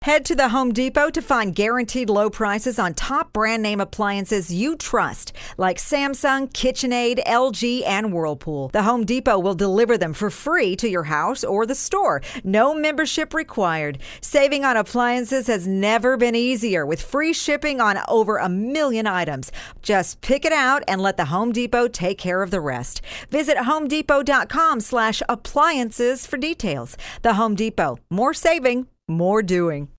Head to the Home Depot to find guaranteed low prices on top brand name appliances you trust, like Samsung, KitchenAid, LG, and Whirlpool. The Home Depot will deliver them for free to your house or the store. No membership required. Saving on appliances has never been easier with free shipping on over 1 million items. Just pick it out and let the Home Depot take care of the rest. Visit homedepot.com/appliances for details. The Home Depot. More saving, more doing.